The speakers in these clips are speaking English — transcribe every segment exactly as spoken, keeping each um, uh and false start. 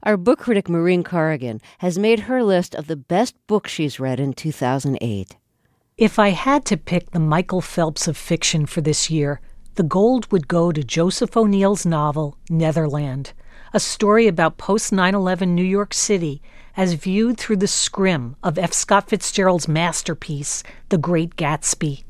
Our book critic Maureen Corrigan has made her list of the best books she's read in two thousand eight. If I had to pick the Michael Phelps of fiction for this year, the gold would go to Joseph O'Neill's novel, Netherland, a story about post nine eleven New York City as viewed through the scrim of F. Scott Fitzgerald's masterpiece, The Great Gatsby.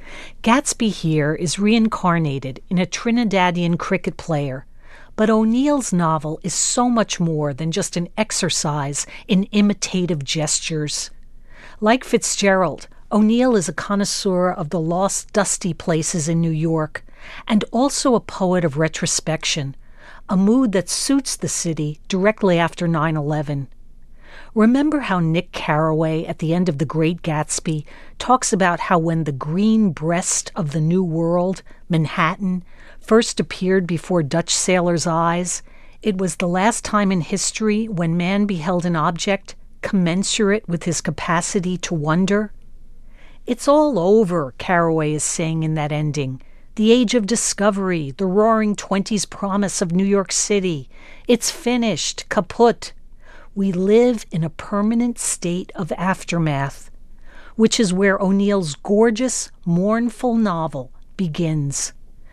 Gatsby here is reincarnated in a Trinidadian cricket player, but O'Neill's novel is so much more than just an exercise in imitative gestures. Like Fitzgerald, O'Neill is a connoisseur of the lost, dusty places in New York, and also a poet of retrospection, a mood that suits the city directly after nine eleven. Remember how Nick Carraway at the end of The Great Gatsby talks about how when the green breast of the New World, Manhattan, first appeared before Dutch sailors' eyes, it was the last time in history when man beheld an object commensurate with his capacity to wonder? It's all over, Carraway is saying in that ending. The age of discovery, the roaring twenties promise of New York City. It's finished, kaput. We live in a permanent state of aftermath, which is where O'Neill's gorgeous, mournful novel begins.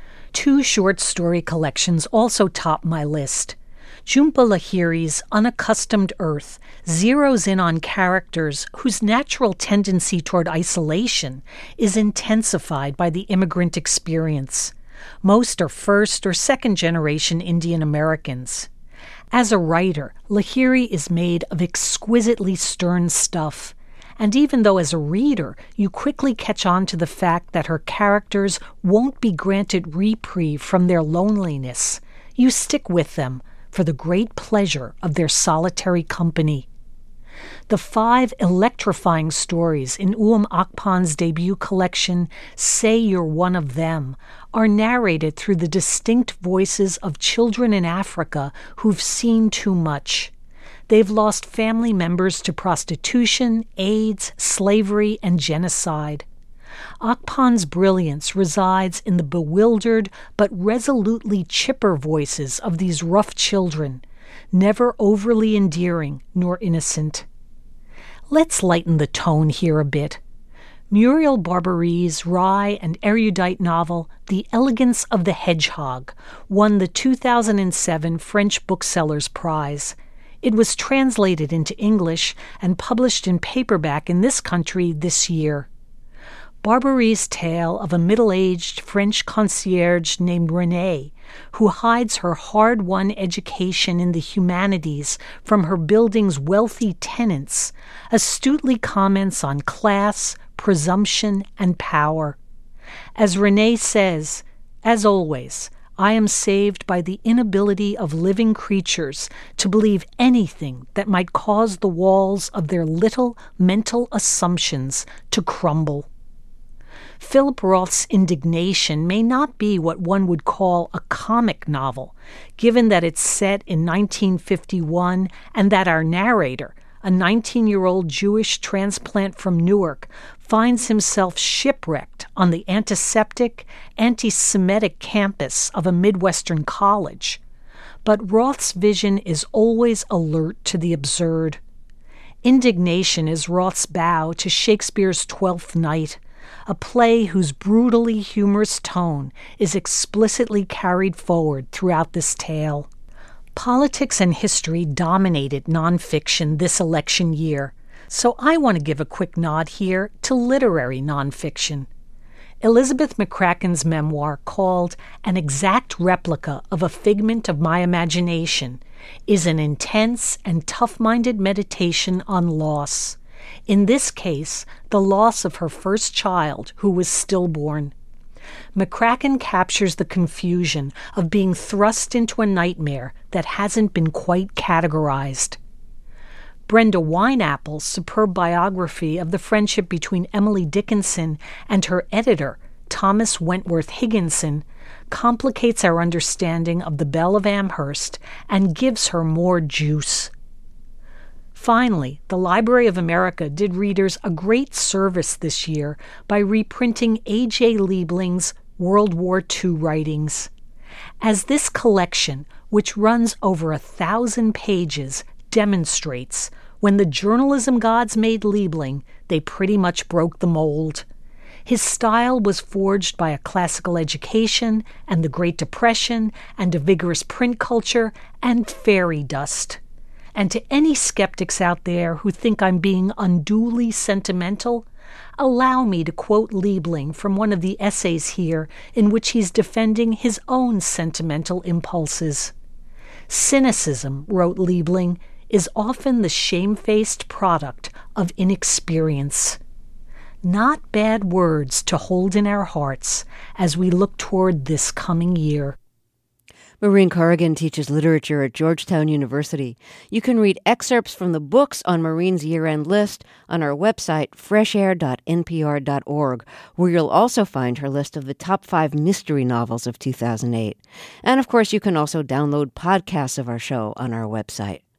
Two short story collections also top my list. Jhumpa Lahiri's Unaccustomed Earth zeroes in on characters whose natural tendency toward isolation is intensified by the immigrant experience. Most are first or second generation Indian Americans. As a writer, Lahiri is made of exquisitely stern stuff, and even though as a reader you quickly catch on to the fact that her characters won't be granted reprieve from their loneliness, you stick with them for the great pleasure of their solitary company. The five electrifying stories in Uam Akpan's debut collection, Say You're One of Them, are narrated through the distinct voices of children in Africa who've seen too much. They've lost family members to prostitution, AIDS, slavery, and genocide. Akpan's brilliance resides in the bewildered but resolutely chipper voices of these rough children, never overly endearing nor innocent. Let's lighten the tone here a bit. Muriel Barberi's wry and erudite novel, The Elegance of the Hedgehog, won the two thousand seven French Booksellers Prize. It was translated into English and published in paperback in this country this year. Barberi's tale of a middle-aged French concierge named Renee, who hides her hard-won education in the humanities from her building's wealthy tenants, astutely comments on class, presumption, and power. As Renee says, as always, I am saved by the inability of living creatures to believe anything that might cause the walls of their little mental assumptions to crumble. Philip Roth's Indignation may not be what one would call a comic novel, given that it's set in nineteen fifty-one and that our narrator, a nineteen-year-old Jewish transplant from Newark, finds himself shipwrecked on the antiseptic, anti-Semitic campus of a Midwestern college. But Roth's vision is always alert to the absurd. Indignation is Roth's bow to Shakespeare's Twelfth Night, a play whose brutally humorous tone is explicitly carried forward throughout this tale. Politics and history dominated nonfiction this election year, so I want to give a quick nod here to literary nonfiction. Elizabeth McCracken's memoir, called An Exact Replica of a Figment of My Imagination, is an intense and tough-minded meditation on loss. In this case, the loss of her first child, who was stillborn. McCracken captures the confusion of being thrust into a nightmare that hasn't been quite categorized. Brenda Wineapple's superb biography of the friendship between Emily Dickinson and her editor, Thomas Wentworth Higginson, complicates our understanding of the Belle of Amherst and gives her more juice. Finally, the Library of America did readers a great service this year by reprinting A J Liebling's World War Two writings. As this collection, which runs over a thousand pages, demonstrates when the journalism gods made Liebling, they pretty much broke the mold. His style was forged by a classical education and the Great Depression and a vigorous print culture and fairy dust. And to any skeptics out there who think I'm being unduly sentimental, allow me to quote Liebling from one of the essays here in which he's defending his own sentimental impulses. Cynicism, wrote Liebling, is often the shamefaced product of inexperience. Not bad words to hold in our hearts as we look toward this coming year. Maureen Corrigan teaches literature at Georgetown University. You can read excerpts from the books on Maureen's year-end list on our website, fresh air dot n p r dot org, where you'll also find her list of the top five mystery novels of two thousand eight. And of course, you can also download podcasts of our show on our website.